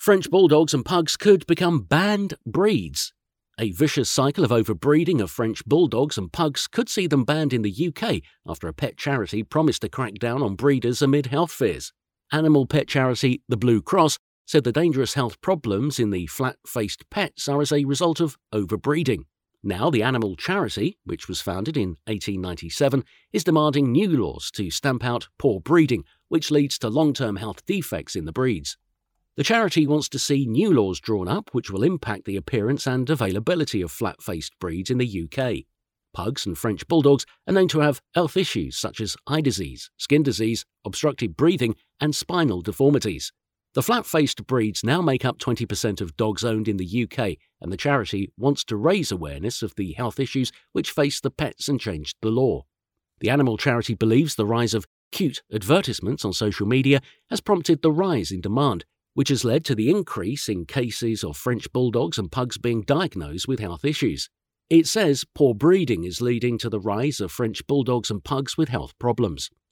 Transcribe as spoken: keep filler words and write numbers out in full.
French Bulldogs and Pugs could become banned breeds. A vicious cycle of overbreeding of French Bulldogs and Pugs could see them banned in the U K after a pet charity promised to crack down on breeders amid health fears. Animal pet charity The Blue Cross said the dangerous health problems in the flat-faced pets are as a result of overbreeding. Now the animal charity, which was founded in eighteen ninety-seven, is demanding new laws to stamp out poor breeding, which leads to long-term health defects in the breeds. The charity wants to see new laws drawn up which will impact the appearance and availability of flat-faced breeds in the U K. Pugs and French Bulldogs are known to have health issues such as eye disease, skin disease, obstructed breathing, and spinal deformities. The flat-faced breeds now make up twenty percent of dogs owned in the U K, and the charity wants to raise awareness of the health issues which face the pets and change the law. The animal charity believes the rise of cute advertisements on social media has prompted the rise in demand, which has led to the increase in cases of French Bulldogs and Pugs being diagnosed with health issues. It says poor breeding is leading to the rise of French Bulldogs and Pugs with health problems.